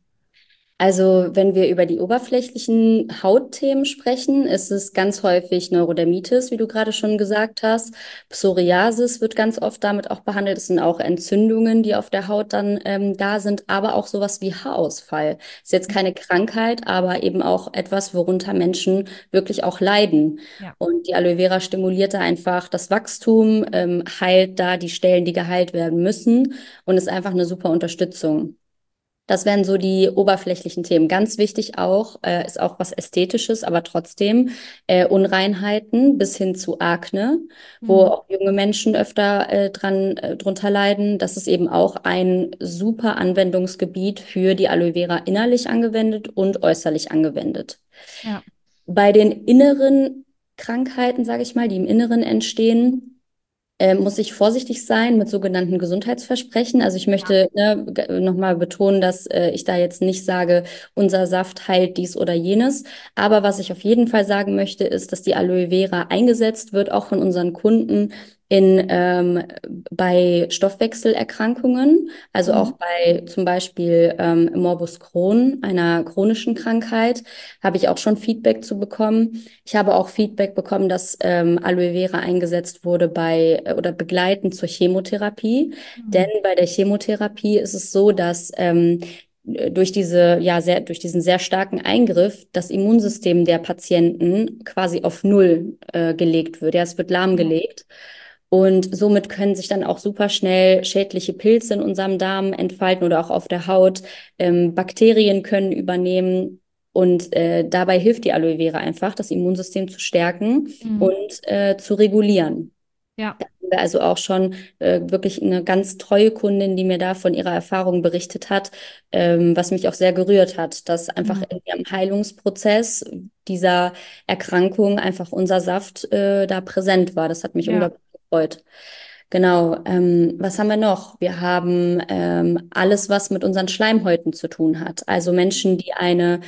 Also, wenn wir über die oberflächlichen Hautthemen sprechen, ist es ganz häufig Neurodermitis, wie du gerade schon gesagt hast. Psoriasis wird ganz oft damit auch behandelt. Es sind auch Entzündungen, die auf der Haut dann ähm, da sind, aber auch sowas wie Haarausfall. Ist jetzt keine Krankheit, aber eben auch etwas, worunter Menschen wirklich auch leiden. Ja, Und die Aloe Vera stimuliert da einfach das Wachstum, ähm, heilt da die Stellen, die geheilt werden müssen und ist einfach eine super Unterstützung. Das wären so die oberflächlichen Themen. Ganz wichtig auch, äh, ist auch was Ästhetisches, aber trotzdem äh, Unreinheiten bis hin zu Akne, wo mhm. auch junge Menschen öfter äh, dran, äh, drunter leiden. Das ist eben auch ein super Anwendungsgebiet für die Aloe Vera innerlich angewendet und äußerlich angewendet. Ja, Bei den inneren Krankheiten, sage ich mal, die im Inneren entstehen, äh, muss ich vorsichtig sein mit sogenannten Gesundheitsversprechen. Also ich ja, möchte ne, nochmal betonen, dass äh, ich da jetzt nicht sage, unser Saft heilt dies oder jenes. Aber was ich auf jeden Fall sagen möchte, ist, dass die Aloe Vera eingesetzt wird, auch von unseren Kunden in, ähm, bei Stoffwechselerkrankungen, also mhm. auch bei zum Beispiel ähm, Morbus Crohn, einer chronischen Krankheit, habe ich auch schon Feedback zu bekommen. Ich habe auch Feedback bekommen, dass ähm, Aloe Vera eingesetzt wurde bei äh, oder begleitend zur Chemotherapie. Denn Mhm. bei der Chemotherapie ist es so, dass ähm, durch diese, ja, sehr, durch diesen sehr starken Eingriff das Immunsystem der Patienten quasi auf Null äh, gelegt wird. Ja, es wird Ja, lahmgelegt. Und somit können sich dann auch super schnell schädliche Pilze in unserem Darm entfalten oder auch auf der Haut. Ähm, Bakterien können übernehmen. Und äh, dabei hilft die Aloe Vera einfach, das Immunsystem zu stärken mhm. und äh, zu regulieren. Ja. Also auch schon äh, wirklich eine ganz treue Kundin, die mir da von ihrer Erfahrung berichtet hat, ähm, was mich auch sehr gerührt hat, dass einfach Mhm. in ihrem Heilungsprozess dieser Erkrankung einfach unser Saft äh, da präsent war. Das hat mich Ja. unglaublich gefreut. Genau. Ähm, was haben wir noch? Wir haben ähm, alles, was mit unseren Schleimhäuten zu tun hat. Also Menschen, die eine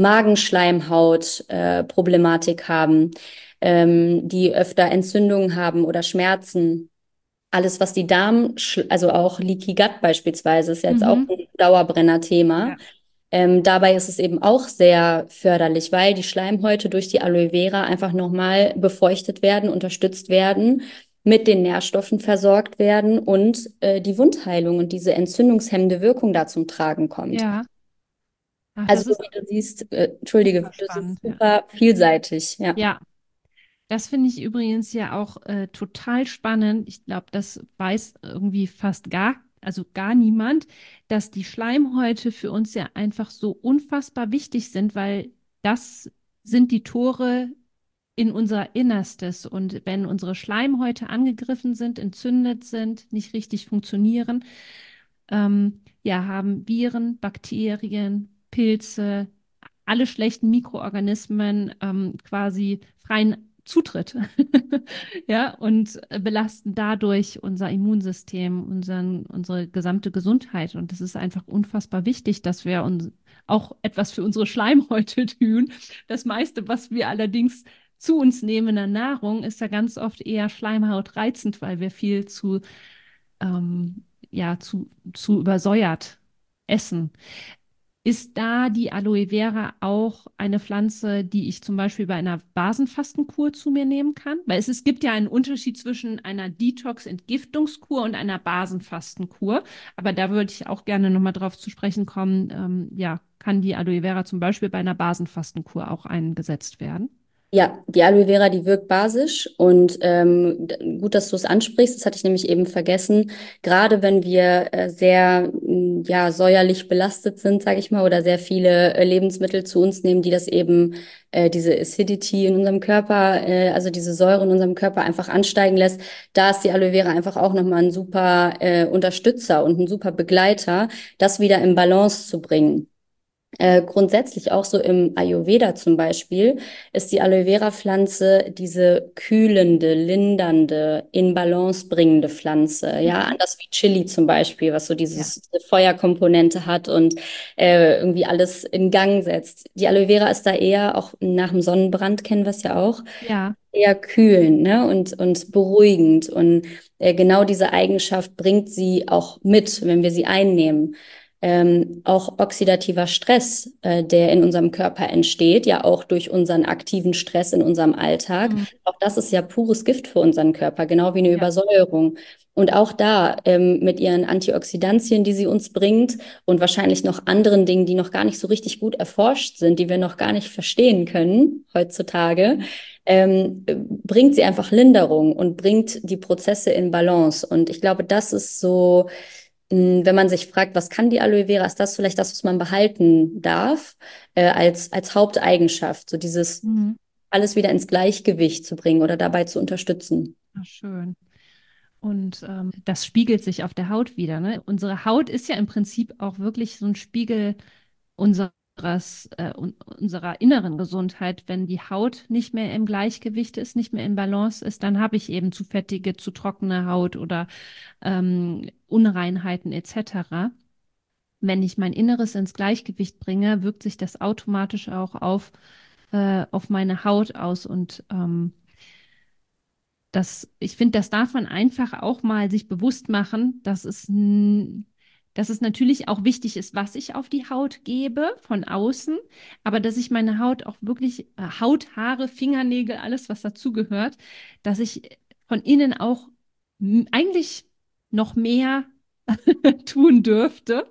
Magenschleimhaut-Problematik haben, ähm, die öfter Entzündungen haben oder Schmerzen. Alles, was die Darm, also auch Leaky Gut beispielsweise, ist ja jetzt auch Mhm. ein Dauerbrenner-Thema. Ja. Ähm, dabei ist es eben auch sehr förderlich, weil die Schleimhäute durch die Aloe Vera einfach nochmal befeuchtet werden, unterstützt werden, mit den Nährstoffen versorgt werden und äh, die Wundheilung und diese entzündungshemmende Wirkung da zum Tragen kommt. Ja. Ach, Also das ist wie du siehst, äh, entschuldige, super das spannend, ist ja. super vielseitig, ja. Ja, das finde ich übrigens ja auch äh, total spannend. Ich glaube, das weiß irgendwie fast gar, also gar niemand, dass die Schleimhäute für uns ja einfach so unfassbar wichtig sind, weil das sind die Tore in unser Innerstes. Und wenn unsere Schleimhäute angegriffen sind, entzündet sind, nicht richtig funktionieren, ähm, ja, haben Viren, Bakterien, Pilze, alle schlechten Mikroorganismen ähm, quasi freien Zutritt. Ja, und äh, belasten dadurch unser Immunsystem, unseren, unsere gesamte Gesundheit. Und es ist einfach unfassbar wichtig, dass wir uns auch etwas für unsere Schleimhäute tun. Das meiste, was wir allerdings zu uns nehmen in der Nahrung, ist ja ganz oft eher schleimhautreizend, weil wir viel zu, ähm, ja, zu, zu übersäuert essen. Ist da die Aloe Vera auch eine Pflanze, die ich zum Beispiel bei einer Basenfastenkur zu mir nehmen kann? Weil es, es gibt ja einen Unterschied zwischen einer Detox-Entgiftungskur und einer Basenfastenkur. Aber da würde ich auch gerne nochmal drauf zu sprechen kommen. Ähm, ja, kann die Aloe Vera zum Beispiel bei einer Basenfastenkur auch eingesetzt werden? Ja, die Aloe Vera, die wirkt basisch und ähm, d- gut, dass du es ansprichst. Das hatte ich nämlich eben vergessen. Gerade wenn wir äh, sehr m, ja, säuerlich belastet sind, sage ich mal, oder sehr viele äh, Lebensmittel zu uns nehmen, die das eben, äh, diese Acidity in unserem Körper, äh, also diese Säure in unserem Körper einfach ansteigen lässt, da ist die Aloe Vera einfach auch nochmal ein super äh, Unterstützer und ein super Begleiter, das wieder in Balance zu bringen. Äh, grundsätzlich auch so im Ayurveda zum Beispiel ist die Aloe Vera Pflanze diese kühlende, lindernde, in Balance bringende Pflanze. Ja, Mhm. anders wie Chili zum Beispiel, was so Ja, dieses, diese Feuerkomponente hat und äh, irgendwie alles in Gang setzt. Die Aloe Vera ist da eher, auch nach dem Sonnenbrand kennen wir es ja auch, ja, eher kühlend, ne? und, und beruhigend. Und äh, genau diese Eigenschaft bringt sie auch mit, wenn wir sie einnehmen. Ähm, auch oxidativer Stress, äh, der in unserem Körper entsteht, ja auch durch unseren aktiven Stress in unserem Alltag, mhm. auch das ist ja pures Gift für unseren Körper, genau wie eine Ja, Übersäuerung. Und auch da ähm, mit ihren Antioxidantien, die sie uns bringt und wahrscheinlich noch anderen Dingen, die noch gar nicht so richtig gut erforscht sind, die wir noch gar nicht verstehen können heutzutage, mhm. ähm, bringt sie einfach Linderung und bringt die Prozesse in Balance. Und ich glaube, das ist so, mh, wenn man sich fragt, was kann die Aloe Vera, ist das vielleicht das, was man behalten darf, äh, als, als Haupteigenschaft, so dieses Mhm. alles wieder ins Gleichgewicht zu bringen oder dabei zu unterstützen. Ach, schön. Und ähm, das spiegelt sich auf der Haut wieder, ne? Unsere Haut ist ja im Prinzip auch wirklich so ein Spiegel unseres, äh, un unserer inneren Gesundheit. Wenn die Haut nicht mehr im Gleichgewicht ist, nicht mehr in Balance ist, dann habe ich eben zu fettige, zu trockene Haut oder ähm, Unreinheiten et cetera. Wenn ich mein Inneres ins Gleichgewicht bringe, wirkt sich das automatisch auch auf, äh, auf meine Haut aus und ähm, das, ich finde, das darf man einfach auch mal sich bewusst machen, dass es, n- dass es natürlich auch wichtig ist, was ich auf die Haut gebe von außen, aber dass ich meine Haut auch wirklich, äh, Haut, Haare, Fingernägel, alles, was dazugehört, dass ich von innen auch m- eigentlich noch mehr tun dürfte,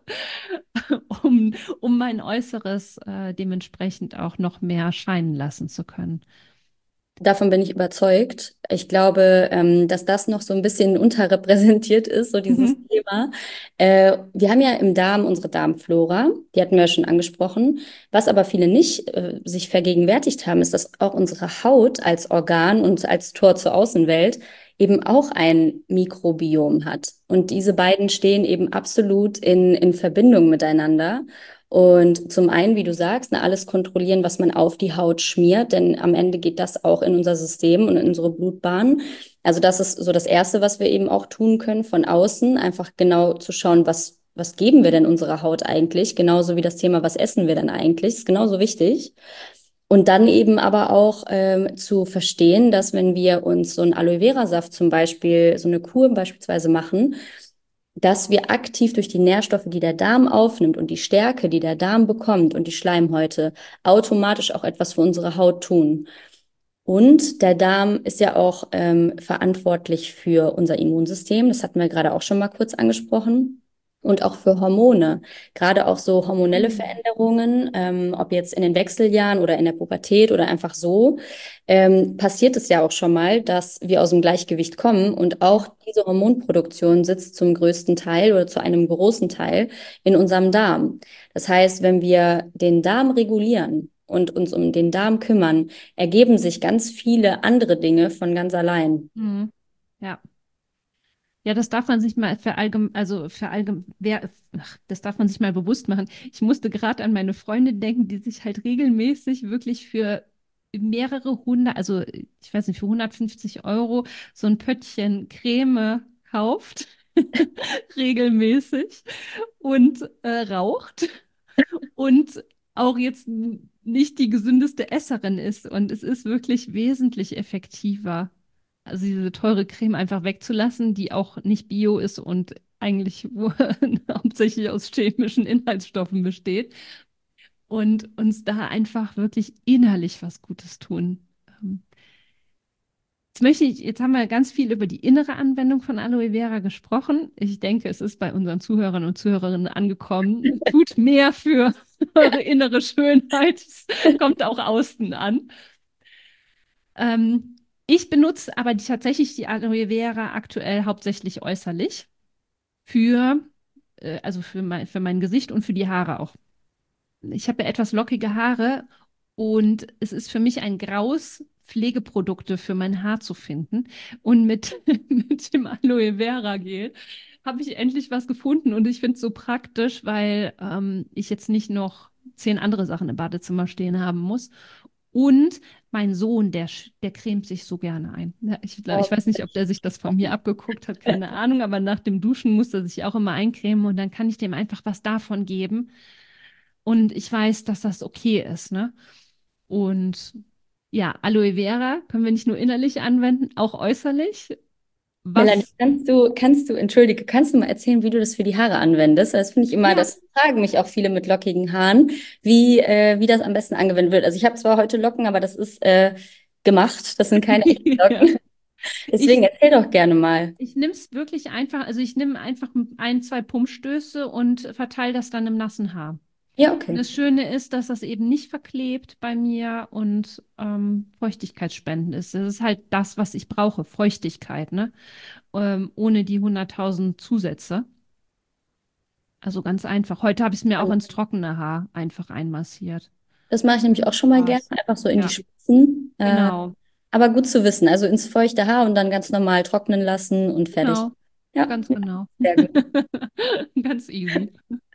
um, um mein Äußeres, äh, dementsprechend auch noch mehr scheinen lassen zu können. Davon bin ich überzeugt. Ich glaube, ähm, dass das noch so ein bisschen unterrepräsentiert ist, so dieses Mhm. Thema. Äh, wir haben ja im Darm unsere Darmflora, die hatten wir ja schon angesprochen. Was aber viele nicht äh, sich vergegenwärtigt haben, ist, dass auch unsere Haut als Organ und als Tor zur Außenwelt eben auch ein Mikrobiom hat. Und diese beiden stehen eben absolut in, in Verbindung miteinander. Und zum einen, wie du sagst, ne, alles kontrollieren, was man auf die Haut schmiert, denn am Ende geht das auch in unser System und in unsere Blutbahn. Also das ist so das Erste, was wir eben auch tun können von außen, einfach genau zu schauen, was, was geben wir denn unserer Haut eigentlich, genauso wie das Thema, was essen wir denn eigentlich, ist genauso wichtig. Und dann eben aber auch ähm, zu verstehen, dass wenn wir uns so einen Aloe Vera Saft zum Beispiel, so eine Kur beispielsweise machen, dass wir aktiv durch die Nährstoffe, die der Darm aufnimmt und die Stärke, die der Darm bekommt und die Schleimhäute, automatisch auch etwas für unsere Haut tun. Und der Darm ist ja auch ähm, verantwortlich für unser Immunsystem. Das hatten wir gerade auch schon mal kurz angesprochen. Und auch für Hormone. Gerade auch so hormonelle Mhm. Veränderungen, ähm, ob jetzt in den Wechseljahren oder in der Pubertät oder einfach so, ähm, passiert es ja auch schon mal, dass wir aus dem Gleichgewicht kommen. Und auch diese Hormonproduktion sitzt zum größten Teil oder zu einem großen Teil in unserem Darm. Das heißt, wenn wir den Darm regulieren und uns um den Darm kümmern, ergeben sich ganz viele andere Dinge von ganz allein. Mhm. Ja. Ja, das darf man sich mal verallgem also verallgem wer, ach, das darf man sich mal bewusst machen. Ich musste gerade an meine Freundin denken, die sich halt regelmäßig wirklich für mehrere hundert, also ich weiß nicht, für hundertfünfzig Euro so ein Pöttchen Creme kauft, regelmäßig und äh, raucht und auch jetzt n- nicht die gesündeste Esserin ist. Und es ist wirklich wesentlich effektiver, also diese teure Creme einfach wegzulassen, die auch nicht bio ist und eigentlich hauptsächlich aus chemischen Inhaltsstoffen besteht und uns da einfach wirklich innerlich was Gutes tun. Ähm, Jetzt möchte ich, jetzt haben wir ganz viel über die innere Anwendung von Aloe Vera gesprochen. Ich denke, es ist bei unseren Zuhörern und Zuhörerinnen angekommen. Tut mehr für eure innere Schönheit. Es kommt auch außen an. Ähm, Ich benutze aber die, tatsächlich die Aloe Vera aktuell hauptsächlich äußerlich für, äh, also für mein, für mein Gesicht und für die Haare auch. Ich habe ja etwas lockige Haare und es ist für mich ein Graus, Pflegeprodukte für mein Haar zu finden. Und mit, mit dem Aloe Vera Gel habe ich endlich was gefunden und ich finde es so praktisch, weil ähm, ich jetzt nicht noch zehn andere Sachen im Badezimmer stehen haben muss. Und mein Sohn, der, sch- der cremt sich so gerne ein. Ja, ich, glaub- ich weiß nicht, ob der sich das von mir abgeguckt hat, keine Ahnung, aber nach dem Duschen muss er sich auch immer eincremen und dann kann ich dem einfach was davon geben. Und ich weiß, dass das okay ist, ne? Und ja, Aloe Vera können wir nicht nur innerlich anwenden, auch äußerlich. Melanie, Was, kannst du, kannst du, entschuldige, kannst du mal erzählen, wie du das für die Haare anwendest? Das finde ich immer, ja, das fragen mich auch viele mit lockigen Haaren, wie, äh, wie das am besten angewendet wird. Also ich habe zwar heute Locken, aber das ist äh, gemacht, das sind keine echten ja. Locken. Deswegen Ich, erzähl doch gerne mal. ich nehme es wirklich einfach, also ich nehme einfach ein, zwei Pumpstöße und verteile das dann im nassen Haar. Ja, Und okay. das Schöne ist, dass das eben nicht verklebt bei mir und ähm, feuchtigkeitsspendend ist. Das ist halt das, was ich brauche, Feuchtigkeit, ne? Ähm, ohne die hunderttausend Zusätze. Also ganz einfach. Heute habe ich es mir auch ins trockene Haar einfach einmassiert. Das mache ich nämlich auch schon mal gerne, War's. einfach so in die Ja, Spitzen. Äh, genau. aber gut zu wissen, also ins feuchte Haar und dann ganz normal trocknen lassen und fertig. Genau. Ja, Ganz genau. sehr gut. Ganz easy.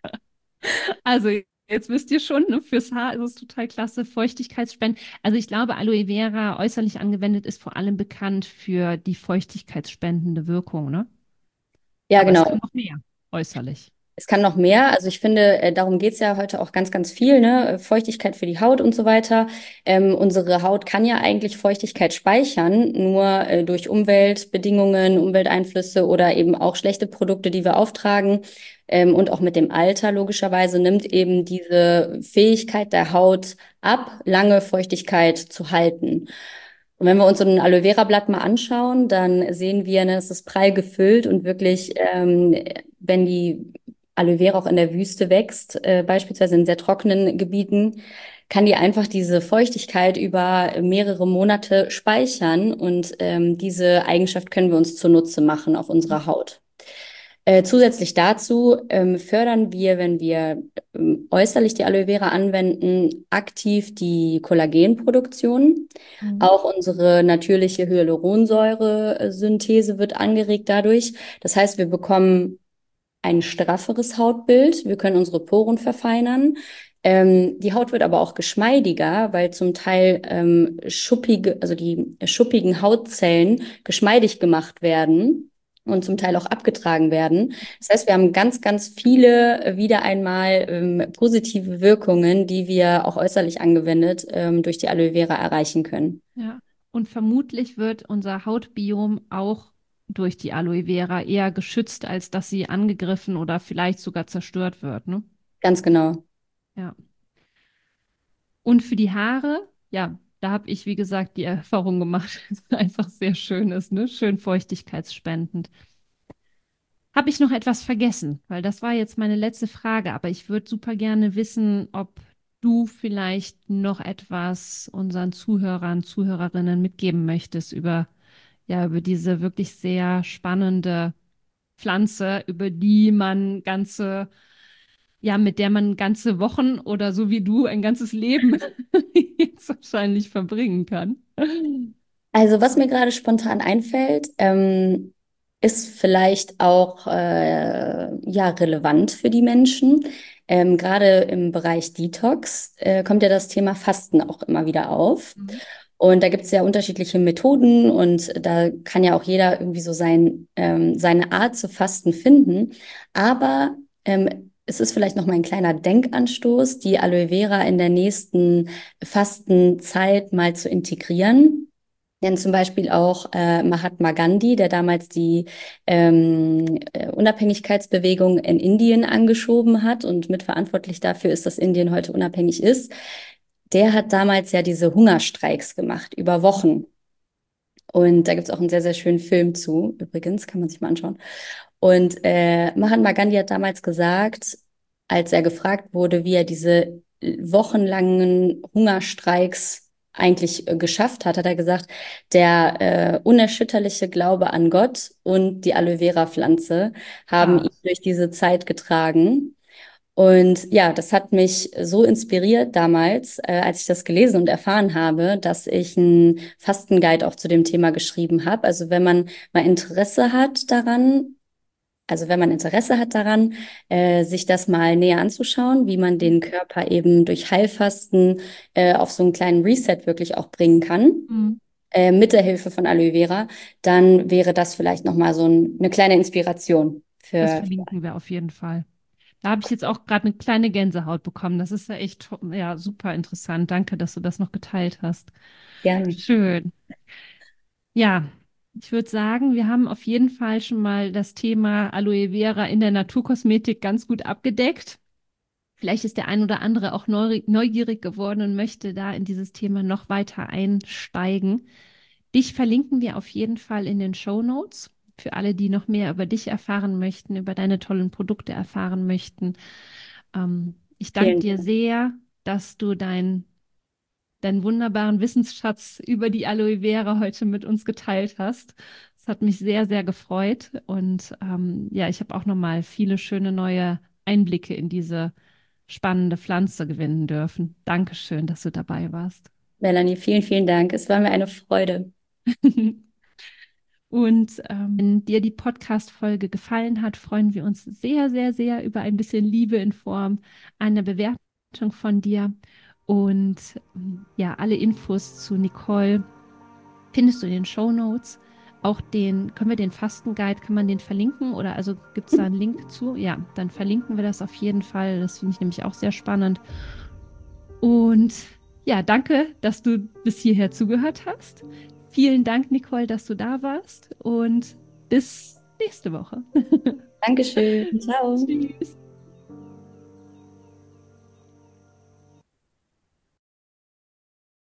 Also jetzt wisst ihr schon, ne, fürs Haar ist es total klasse, Feuchtigkeitsspenden. Also ich glaube, Aloe Vera äußerlich angewendet ist vor allem bekannt für die feuchtigkeitsspendende Wirkung, ne? Ja, Aber es genau. kann noch mehr äußerlich. Es kann noch mehr. Also ich finde, äh, darum geht's ja heute auch ganz, ganz viel, ne? Feuchtigkeit für die Haut und so weiter. Ähm, unsere Haut kann ja eigentlich Feuchtigkeit speichern, nur äh, durch Umweltbedingungen, Umwelteinflüsse oder eben auch schlechte Produkte, die wir auftragen. Ähm, und auch mit dem Alter logischerweise nimmt eben diese Fähigkeit der Haut ab, lange Feuchtigkeit zu halten. Und wenn wir uns so ein Aloe Vera Blatt mal anschauen, dann sehen wir, ne, es ist prall gefüllt und wirklich, ähm, wenn die Aloe Vera auch in der Wüste wächst, äh, beispielsweise in sehr trockenen Gebieten, kann die einfach diese Feuchtigkeit über mehrere Monate speichern und ähm, diese Eigenschaft können wir uns zunutze machen auf unserer Haut. Äh, zusätzlich dazu ähm, fördern wir, wenn wir ähm, äußerlich die Aloe Vera anwenden, aktiv die Kollagenproduktion. Mhm. Auch unsere natürliche Hyaluronsäure-Synthese wird angeregt dadurch. Das heißt, wir bekommen ein strafferes Hautbild. Wir können unsere Poren verfeinern. Ähm, die Haut wird aber auch geschmeidiger, weil zum Teil ähm, schuppige, also die schuppigen Hautzellen geschmeidig gemacht werden und zum Teil auch abgetragen werden. Das heißt, wir haben ganz, ganz viele äh, wieder einmal ähm, positive Wirkungen, die wir auch äußerlich angewendet ähm, durch die Aloe Vera erreichen können. Ja, und vermutlich wird unser Hautbiom auch durch die Aloe Vera eher geschützt, als dass sie angegriffen oder vielleicht sogar zerstört wird, ne? Ganz genau. Ja. Und für die Haare, ja, da habe ich, wie gesagt, die Erfahrung gemacht, dass es einfach sehr schön ist, ne? Schön feuchtigkeitsspendend. Habe ich noch etwas vergessen? Weil das war jetzt meine letzte Frage, aber ich würde super gerne wissen, ob du vielleicht noch etwas unseren Zuhörern, Zuhörerinnen mitgeben möchtest über, ja, über diese wirklich sehr spannende Pflanze, über die man ganze, ja, mit der man ganze Wochen oder so wie du ein ganzes Leben jetzt wahrscheinlich verbringen kann. Also, was mir gerade spontan einfällt, ähm, ist vielleicht auch äh, ja, relevant für die Menschen. Ähm, gerade im Bereich Detox äh, kommt ja das Thema Fasten auch immer wieder auf. Mhm. Und da gibt es ja unterschiedliche Methoden und da kann ja auch jeder irgendwie so sein, ähm, seine Art zu fasten finden. Aber ähm, es ist vielleicht noch mal ein kleiner Denkanstoß, die Aloe Vera in der nächsten Fastenzeit mal zu integrieren. Denn zum Beispiel auch äh, Mahatma Gandhi, der damals die ähm, äh, Unabhängigkeitsbewegung in Indien angeschoben hat und mitverantwortlich dafür ist, dass Indien heute unabhängig ist, der hat damals ja diese Hungerstreiks gemacht über Wochen. Und da gibt es auch einen sehr, sehr schönen Film zu, übrigens, kann man sich mal anschauen. Und äh, Mahatma Gandhi hat damals gesagt, als er gefragt wurde, wie er diese wochenlangen Hungerstreiks eigentlich äh, geschafft hat, hat er gesagt, der äh, unerschütterliche Glaube an Gott und die Aloe Vera Pflanze haben ihn Krass. durch diese Zeit getragen. Und ja, das hat mich so inspiriert damals, äh, als ich das gelesen und erfahren habe, dass ich einen Fastenguide auch zu dem Thema geschrieben habe. Also wenn man mal Interesse hat daran, also wenn man Interesse hat daran, äh, sich das mal näher anzuschauen, wie man den Körper eben durch Heilfasten äh, auf so einen kleinen Reset wirklich auch bringen kann, Mhm. äh, mit der Hilfe von Aloe Vera, dann wäre das vielleicht nochmal so ein, eine kleine Inspiration Das für, für verlinken wir auf jeden Fall. Da habe ich jetzt auch gerade eine kleine Gänsehaut bekommen. Das ist ja echt, to- ja, super interessant. Danke, dass du das noch geteilt hast. gerne. Schön. Ja, ich würde sagen, wir haben auf jeden Fall schon mal das Thema Aloe Vera in der Naturkosmetik ganz gut abgedeckt. Vielleicht ist der ein oder andere auch neu- neugierig geworden und möchte da in dieses Thema noch weiter einsteigen. Dich verlinken wir auf jeden Fall in den Show Notes. Für alle, die noch mehr über dich erfahren möchten, über deine tollen Produkte erfahren möchten. Ähm, ich danke Vielen dir Dank. sehr, dass du dein, deinen wunderbaren Wissensschatz über die Aloe Vera heute mit uns geteilt hast. Es hat mich sehr, sehr gefreut. Und ähm, ja, ich habe auch nochmal viele schöne neue Einblicke in diese spannende Pflanze gewinnen dürfen. Dankeschön, dass du dabei warst. Melanie, vielen, vielen Dank. Es war mir eine Freude. Und ähm, wenn dir die Podcast-Folge gefallen hat, freuen wir uns sehr, sehr, sehr über ein bisschen Liebe in Form einer Bewertung von dir. Und ähm, ja, alle Infos zu Nicole findest du in den Show Notes. Auch den, können wir den Fastenguide, kann man den verlinken? Oder also gibt es da einen Link zu? Ja, dann verlinken wir das auf jeden Fall. Das finde ich nämlich auch sehr spannend. Und ja, danke, dass du bis hierher zugehört hast. Vielen Dank, Nicole, dass du da warst und bis nächste Woche. Dankeschön. Ciao. Tschüss.